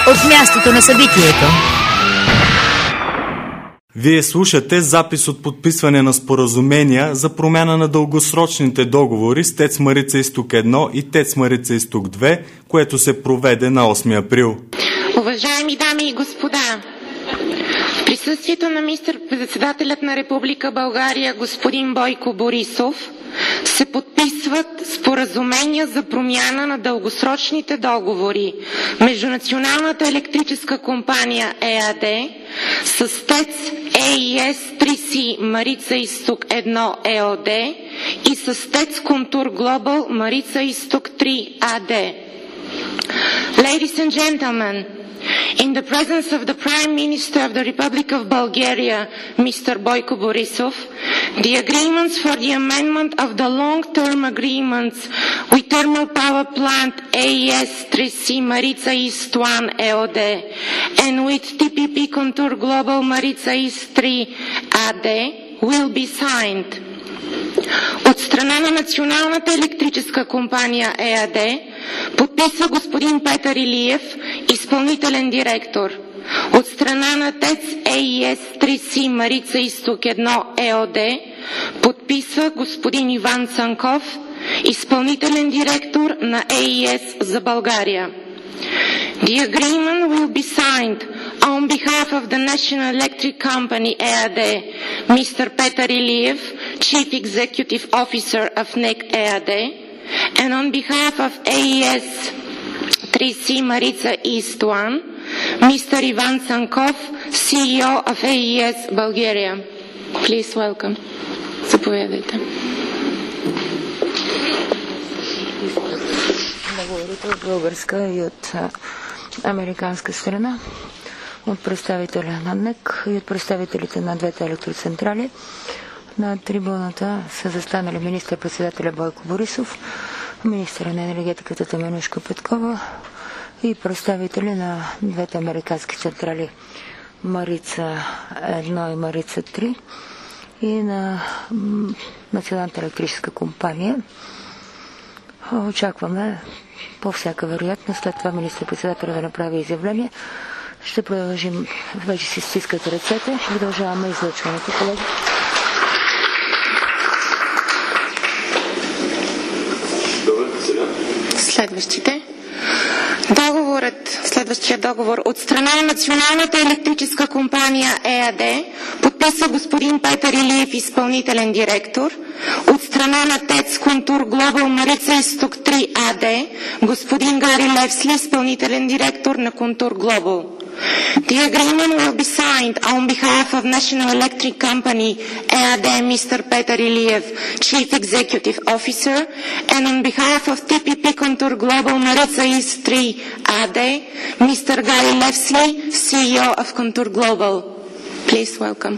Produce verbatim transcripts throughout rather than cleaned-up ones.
от мястото на събитието. Вие слушате запис от подписване на споразумения за промяна на дългосрочните договори с ТЕЦ Марица Изток едно и ТЕЦ Марица Изток две, което се проведе на осми април. Уважаеми дами и господа, в присъствието на министър-председателят на Република България господин Бойко Борисов се подписват споразумения за промяна на дългосрочните договори между Националната електрическа компания ЕАД с ТЕЦ Е И Ес три Си Марица Изток едно ЕОД и с ТЕЦ Контур Глобал Марица Изток три АД. Ladies and gentlemen, in the presence of the Prime Minister of the Republic of Bulgaria, Mister Boyko Borisov, the agreements for the amendment of the long-term agreements with Thermal Power Plant E I S three C Maritsa East one E O D and with T P P Contour Global Maritsa East three A D will be signed. От страна на Националната електрическа компания ЕАД подписва господин Петър Илиев, изпълнителен директор. От страна на ТЕЦ Е И Ес три Си Марица Изток едно ЕОД подписва господин Иван Цанков, изпълнителен директор на Е И Ес за България. The agreement will be signed on behalf of the National Electric Company E A D, Mister Petar Iliev, Chief Executive Officer of N E C E A D, and on behalf of E I S three C Maritsa East one, Mister Ivan Tsankov, C E O of E I S Bulgaria. Please welcome. Заповядайте. Договорите от българска и от американска страна, от представителя на Н Е К и от представителите на двете електроцентрали. На трибуната са застанали министър-председателя Бойко Борисов, министъра на енергетиката Теменужка Петкова и представители на двете американски централи Марица едно и Марица три и на Националната електрическа компания. Очакваме по всяка вероятност след това министър-председателя да направи изявление. Ще продължим, вече си стискате ръцете. Продължаваме излъчването, колеги. Следващите. Договорът, следващия договор от страна на Националната електрическа компания ЕАД подписва господин Петър Илиев, изпълнителен директор. От страна на ТЕЦ Контур Глобал Марица Изток три АД господин Гари Левсли, изпълнителен директор на Контур Глобал. The agreement will be signed on behalf of National Electric Company E A D, Mister Petar Iliev, Chief Executive Officer, and on behalf of T P P Contour Global Maritsa East three A D, Mister Gary Levsly, C E O of Contour Global. Please welcome.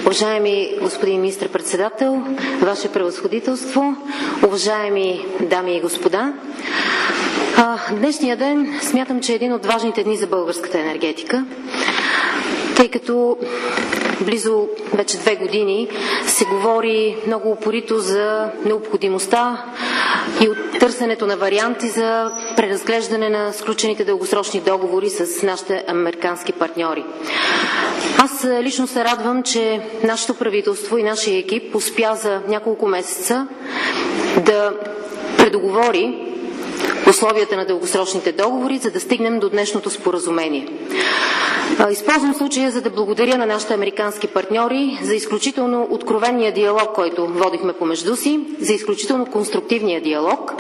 Уважаеми господин министър-председател, Ваше превъзходителство, уважаеми дами и господа, днешния ден смятам, че е един от важните дни за българската енергетика, тъй като близо вече две години се говори много упорито за необходимостта и от търсенето на варианти за преразглеждане на сключените дългосрочни договори с нашите американски партньори. Аз лично се радвам, че нашето правителство и нашия екип успя за няколко месеца да предоговори условията на дългосрочните договори, за да стигнем до днешното споразумение. Използвам случая, за да благодаря на нашите американски партньори за изключително откровения диалог, който водихме помежду си, за изключително конструктивния диалог,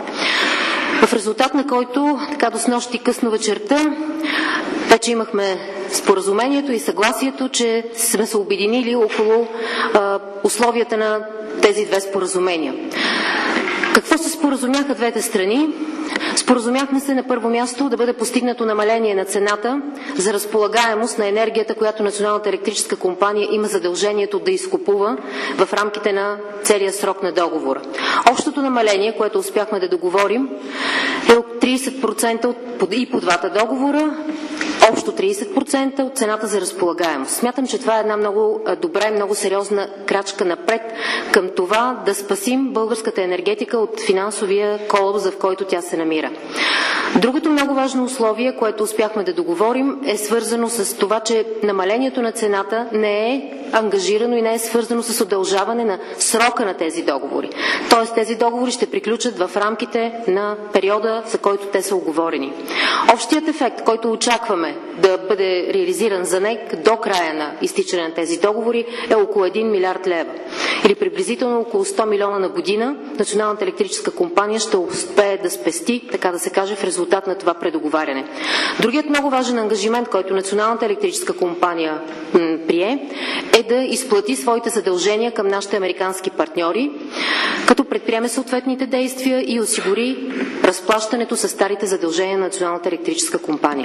в резултат на който, така до снощи късно вечерта, вече имахме споразумението и съгласието, че сме се обединили около а, условията на тези две споразумения. Какво се споразумяха двете страни? Споразумяхме се на първо място да бъде постигнато намаление на цената за разполагаемост на енергията, която Националната електрическа компания има задължението да изкупува в рамките на целия срок на договора. Общото намаление, което успяхме да договорим, е от тридесет процента и по двата договора, общо тридесет процента от цената за разполагаемост. Смятам, че това е една много добра и много сериозна крачка напред към това да спасим българската енергетика от финансовия колапс, в който тя се намира. Другото много важно условие, което успяхме да договорим, е свързано с това, че намалението на цената не е ангажирано и не е свързано с удължаване на срока на тези договори. Тоест тези договори ще приключат в рамките на периода, за който те са уговорени. Общият ефект, който очакваме да бъде реализиран за НЕК до края на изтичане на тези договори, е около един милиард лева. Или приблизително около сто милиона на година Националната електрическа компания ще успее да спести, така да се каже, в резултат на това предоговаряне. Другият много важен ангажимент, който Националната електрическа компания м, прие, е да изплати своите задължения към нашите американски партньори, като предприеме съответните действия и осигури разплащането с старите задължения на Националната електрическа компания.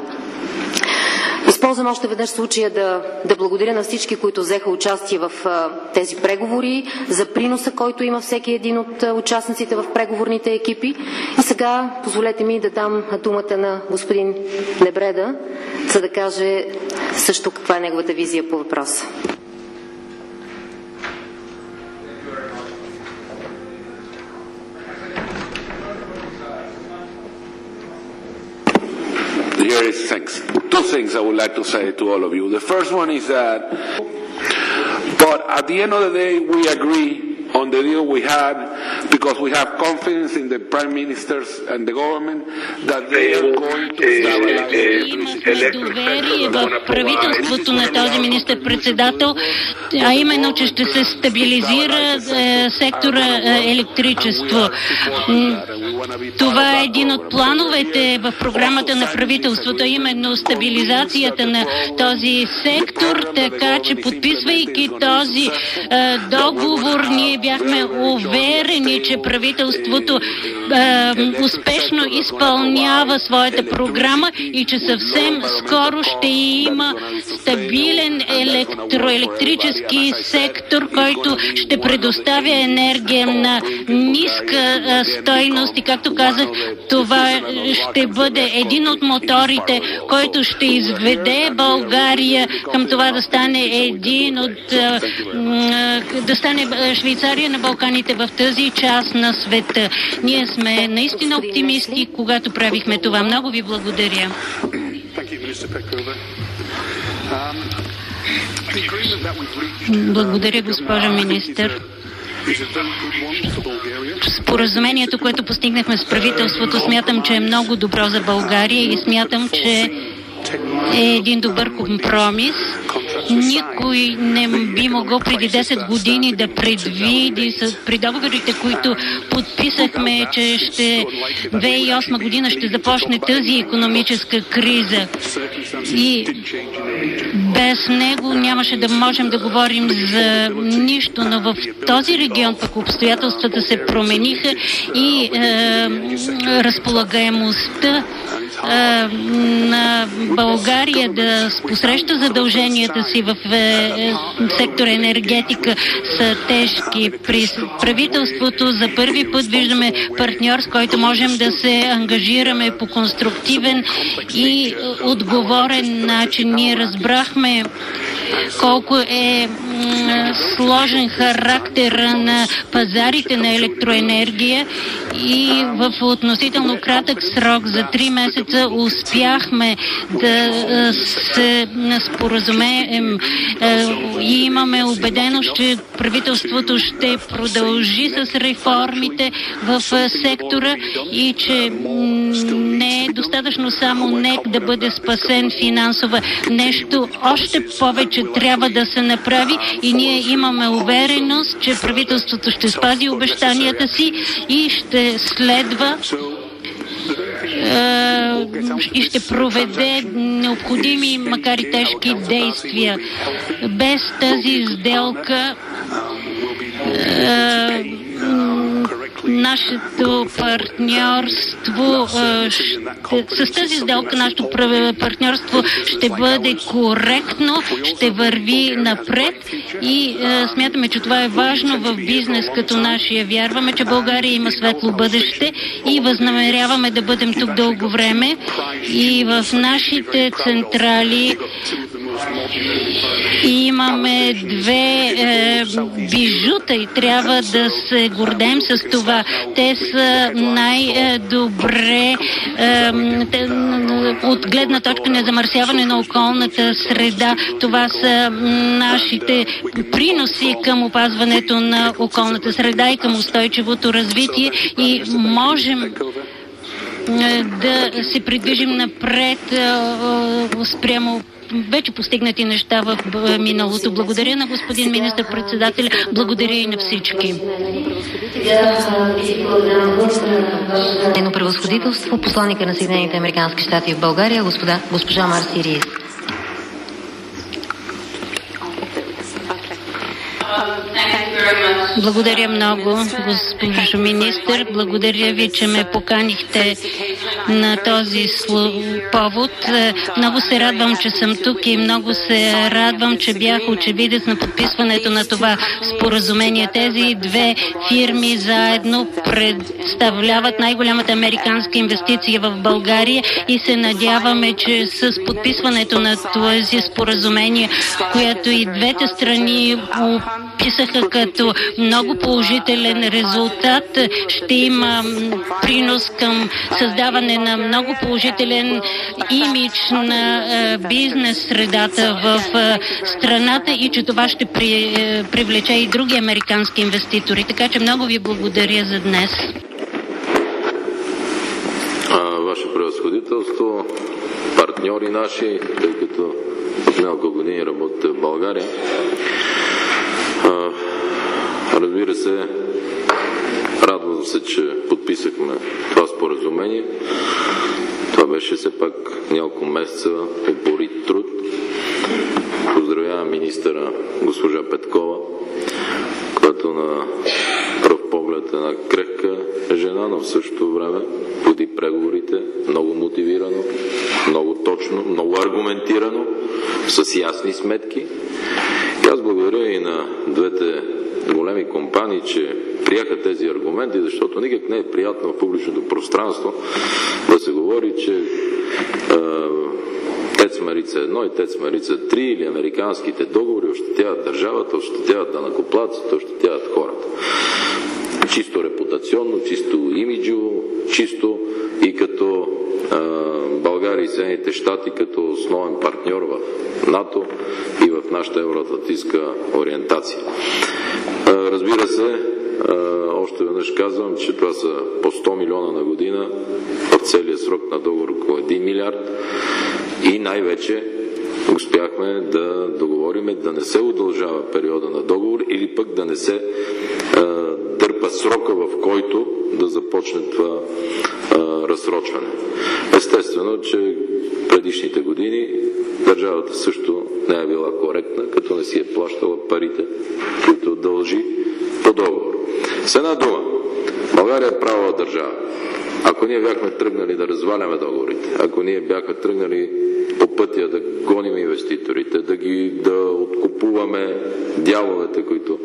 Използвам още веднъж случая да, да благодаря на всички, които взеха участие в а, тези преговори, за приноса, който има всеки един от а, участниците в преговорните екипи. И сега позволете ми да дам думата на господин Небреда, за да каже също каква е неговата визия по въпроса. Here is thanks. Two things I would like to say to all of you. The first one is that, but at the end of the day, we agree on the deal we had because we have confidence in the prime ministers and the government that they are going to stabilize. Имахме доверие в правителството на този министър-председател, а именно, че ще се стабилизира е, сектора е, електричество. Това е един от плановете в програмата на правителството, именно стабилизацията на този сектор, така че подписвайки този е, договор, ние бяхме уверени, че правителството е, успешно изпълнява своята програма и че съвсем скоро ще има стабилен електроелектрически сектор, който ще предоставя енергия на ниска е, стойност и, както казах, това ще бъде един от моторите, който ще изведе България към това да стане един от е, да стане Швейцария на Балканите в тази част на света. Ние сме наистина оптимисти, когато правихме това. Много ви благодаря. Благодаря, госпожа министър. Споразумението, което постигнахме с правителството, смятам, че е много добро за България и смятам, че е един добър компромис. Никой не би могъл преди десет години да предвиди при договорите, които подписахме, че ще две хиляди и осма година ще започне тази икономическа криза. И без него нямаше да можем да говорим за нищо, но в този регион пък обстоятелствата се промениха и е, разполагаемостта на България да посреща задълженията си в сектора енергетика са тежки. При правителството за първи път виждаме партньор, с който можем да се ангажираме по конструктивен и отговорен начин. Ние разбрахме колко е сложен характер на пазарите на електроенергия и в относително кратък срок за три месеца успяхме да се споразумеем и имаме убеденост, че правителството ще продължи с реформите в сектора и че не е достатъчно само НЕК да бъде спасен финансово. Нещо още повече трябва да се направи и ние имаме увереност, че правителството ще спази обещанията си и ще следва и ще проведе необходими, макар и тежки действия. Без тази сделка нашето партньорство, с тази сделка нашето партньорство ще бъде коректно, ще върви напред и смятаме, че това е важно в бизнес като нашия. Вярваме, че България има светло бъдеще и възнамеряваме да бъдем тук дълго време и в нашите централи имаме две е, бижута и трябва да се гордеем с това. Те са най-добре е, от гледна точка на замърсяване на околната среда. Това са нашите приноси към опазването на околната среда и към устойчивото развитие и можем да се придвижим напред спрямо вече постигнати неща в миналото. Благодаря на господин министър-председател, благодаря и на всички. Нейно превъзходителство, посланника на Съединените американски щати в България, господа, госпожа Марси Риес. Благодаря много, госпожо министър. Благодаря ви, че ме поканихте на този повод. Много се радвам, че съм тук и много се радвам, че бях очевидец на подписването на това споразумение. Тези две фирми заедно представляват най-голямата американска инвестиция в България и се надяваме, че с подписването на това споразумение, което и двете страни описаха като много положителен резултат, ще има принос към създаване на много положителен имидж на бизнес средата в страната и че това ще при, привлече и други американски инвеститори. Така че много ви благодаря за днес. А, ваше превъзходителство, партньори наши, тъй като от няколко години работите в България, а, разбира се, радвам се, че подписахме това споразумение. Това беше все пак няколко месеца упорит труд. Поздравявам министъра госпожа Петкова, която на пръв поглед е една крехка жена, но в същото време води преговорите много мотивирано, много точно, много аргументирано, с ясни сметки. И аз благодаря и на двете големи компании, че приеха тези аргументи, защото никак не е приятно в публичното пространство да се говори, че е, ТЕЦ Марица едно и ТЕЦ Марица три или американските договори ощетяват държавата, ощетяват данъкоплатците, ощетяват хората. Чисто репутационно, чисто имиджово, чисто и като е, България и Съединените щати като основен партньор в НАТО и в нашата евроатлантическа ориентация. Е, разбира се, е, още веднъж казвам, че това са по сто милиона на година в целия срок на договор около един милиард и най-вече успяхме да договориме да не се удължава периода на договор или пък да не се е, дърпа срока, в който да започне това е, разсрочване. Естествено, че предишните години държавата също не е била коректна, като не си е плащала парите, които дължи по договор. С една дума, България е правова държава. Ако ние бяхме тръгнали да разваляме договорите, ако ние бяхме тръгнали по пътя да гоним инвеститорите, да ги да откупуваме дяловете, които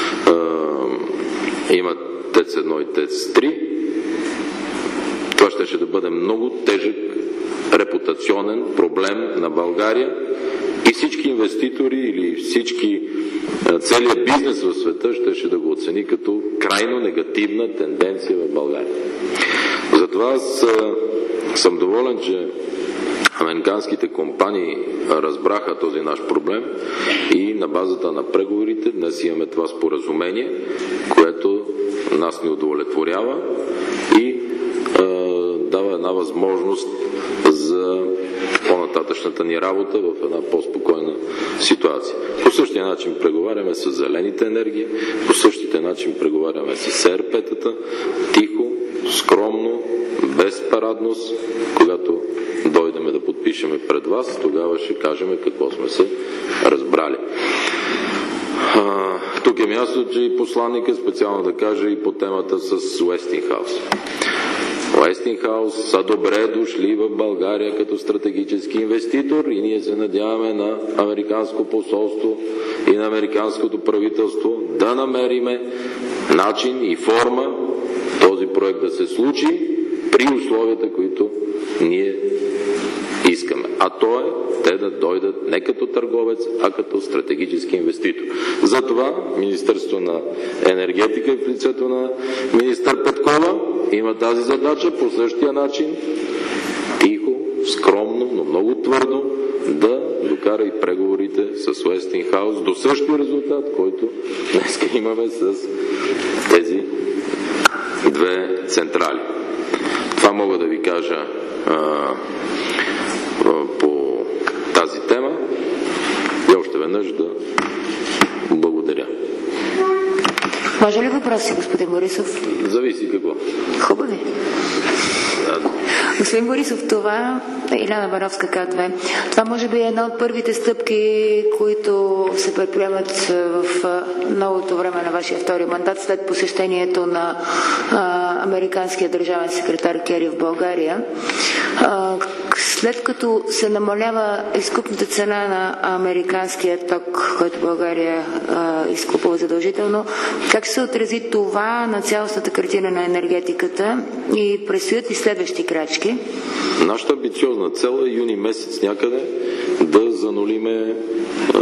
е, имат ТЕЦ едно и ТЕЦ три, това ще, ще да бъде много тежък репутационен проблем на България и всички инвеститори или всички целият бизнес в света ще, ще да го оцени като крайно негативна тенденция в България. Затова аз съм доволен, че американските компании разбраха този наш проблем и на базата на преговорите днес имаме това споразумение, което нас ни удовлетворява и е, дава една възможност за по-нататъчната ни работа в една по-спокойна ситуация. По същия начин преговаряме с зелените енергии, по същия начин преговаряме с СРП-тата, тихо, скромно, без парадност. Когато дойдеме да подпишеме пред вас, тогава ще кажем какво сме се разбрали. А, тук е място, че и посланника специално да каже и по темата с Уестингхаус. Уестингхаус са добре дошли в България като стратегически инвеститор и ние се надяваме на американско посолство и на американското правителство да намериме начин и форма този проект да се случи при условията, които ние искаме. А то е те да дойдат не като търговец, а като стратегически инвеститор. Затова Министерството на енергетика в лицето на министър Петкова има тази задача по същия начин, тихо, скромно, но много твърдо да докара и преговорите с Уестингхаус до същия резултат, който днес имаме с тези две централи. Това мога да ви кажа а, а, по тази тема и още веднъж да благодаря. Може ли въпроси, господин Борисов? Зависи какво. Хубави. Да. Господин Борисов, това, Иляна Бановска К две, това може би е една от първите стъпки, които се предприемат в новото време на вашия втори мандат, след посещението на а, американския държавен секретар Кери в България. А, след като се намалява изкупната цена на американския ток, който България а, изкупува задължително, как ще се отрази това на цялостната картина на енергетиката и предстоят и следващи крачки? Нашата амбициозна цел е юни месец някъде да занулиме а,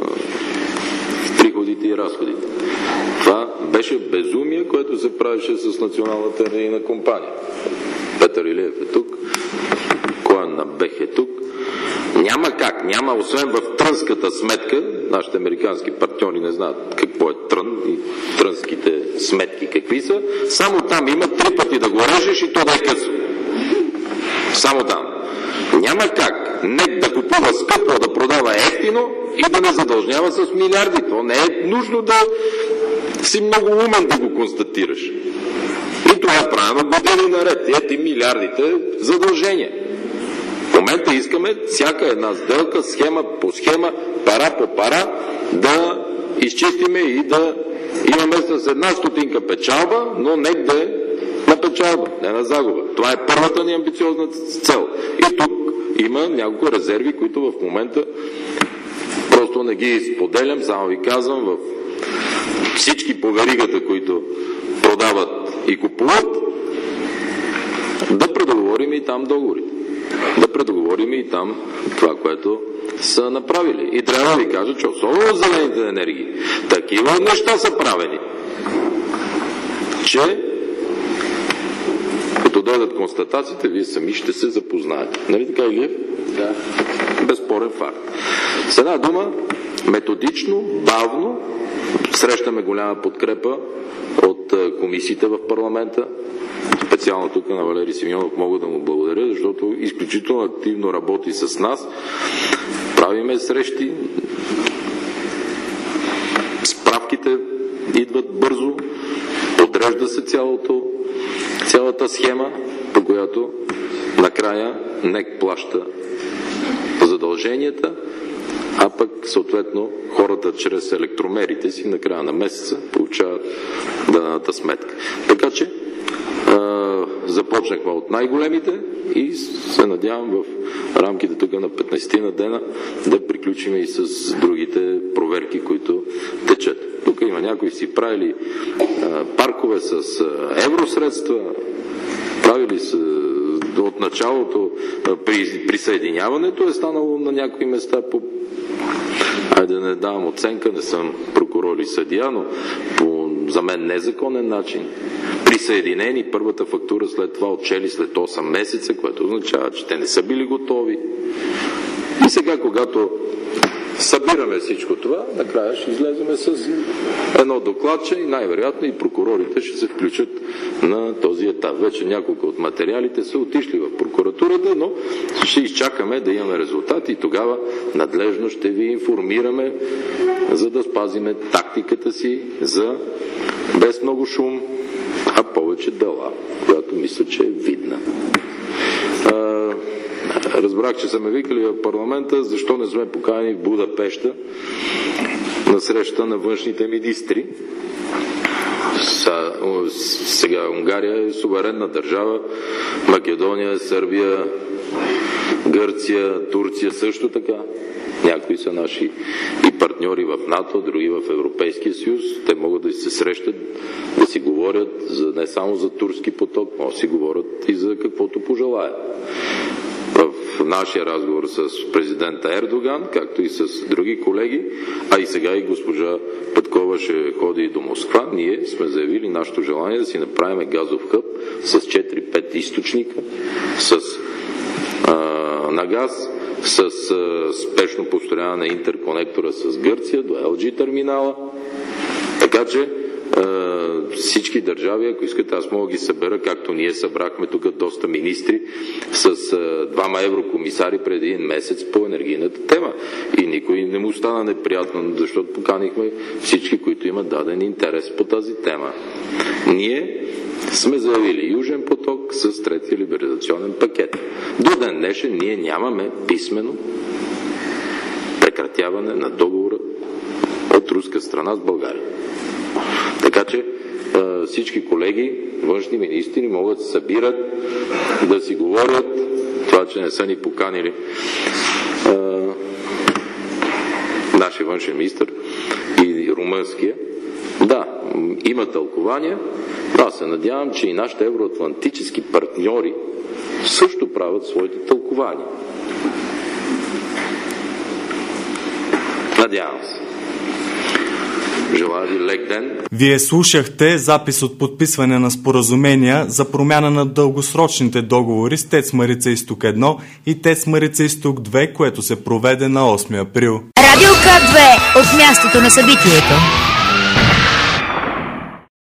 приходите и разходите. Това беше безумие, което се правеше с Националната енергийна компания. Петър Илиев е тук, Коен на Бех е тук. Няма как, няма, освен в трънската сметка, нашите американски партньори не знаят какво е трън и трънските сметки какви са, само там има три пъти да го режеш и то да е късо. Само там. Няма как НЕК да купува скъпо, да продава ефтино и да не задължнява с милиарди. То не е нужно да си много умен да го констатираш. И това е правилно години наред. Ети милиардите задължения. В момента искаме всяка една сделка, схема по схема, пара по пара, да изчистиме и да имаме с една стотинка печалба, но НЕК да е на печалба, не на загуба. Това е първата ни амбициозна цел. И тук има няколко резерви, които в момента просто не ги споделям, само ви казвам, в всички по веригата, които продават и купуват, да предоговорим и там договорите. Да предоговорим и там това, което са направили. И трябва да ви кажа, че особено в зелените енергии, такива неща са правени, че като дойдат констатациите, вие сами ще се запознаете. Нали така, Илиев? Да. Безспорен факт. С една дума, методично, бавно, срещаме голяма подкрепа от комисиите в парламента. Специално тук на Валери Симеонов мога да му благодаря, защото изключително активно работи с нас. Правиме срещи, справките идват бързо, подрежда се цялото, цялата схема, по която накрая НЕК плаща задълженията, а пък съответно хората чрез електромерите си на края на месеца получават дадената сметка. Така че започнахме от най-големите и се надявам в рамките тук на петнайсет на дена да приключим и с другите проверки, които течат. Тук има някои си правили а, паркове с а, евросредства, правили са от началото а, при присъединяването е станало на някои места по... Айде да не давам оценка, не съм прокурор и съдия, но по за мен незаконен начин. Присъединени, първата фактура след това отчели след осем месеца, което означава, че те не са били готови. И сега, когато събираме всичко това, накрая ще излеземе с едно докладче и най-вероятно и прокурорите ще се включат на този етап. Вече няколко от материалите са отишли в прокуратурата, но ще изчакаме да имаме резултати и тогава надлежно ще ви информираме, за да спазиме тактиката си за без много шум, а повече дела, която мисля, че е видна. Разбрах, че са ме викали в парламента, защо не сме поканени в Будапеща на среща на външните министри. Сега Унгария е суверенна държава, Македония, Сърбия, Гърция, Турция също така. Някои са наши и партньори в НАТО, други в Европейския съюз. Те могат да се срещат, да си говорят за, не само за турски поток, но да си говорят и за каквото пожелаят. В нашия разговор с президента Ердоган, както и с други колеги, а и сега и госпожа Петкова ще ходи и до Москва, ние сме заявили нашето желание да си направим газов хъб с четири-пет източника, с, а, на газ, с а, спешно построяване на интерконектора с Гърция до Ел Джи терминала. Така че всички държави, ако искате, аз мога да ги събера, както ние събрахме тук доста министри с а, двама еврокомисари преди един месец по енергийната тема. И никой не му стана неприятно, защото поканихме всички, които имат даден интерес по тази тема. Ние сме заявили Южен поток с третия либерализационен пакет. До ден днешен ние нямаме писмено прекратяване на договора от руска страна с България. Така че всички колеги, външни министри могат да се събират, да си говорят. Това, че не са ни поканили нашия външен министър и румънския. Да, има тълкования. Аз се надявам, че и нашите евроатлантически партньори също правят своите тълкования. Надявам се. Желая ви лек ден. Вие слушахте запис от подписване на споразумения за промяна на дългосрочните договори с ТЕЦ Марица Изток едно и ТЕЦ Марица Изток две, което се проведе на осми април. Радио К две от мястото на събитието.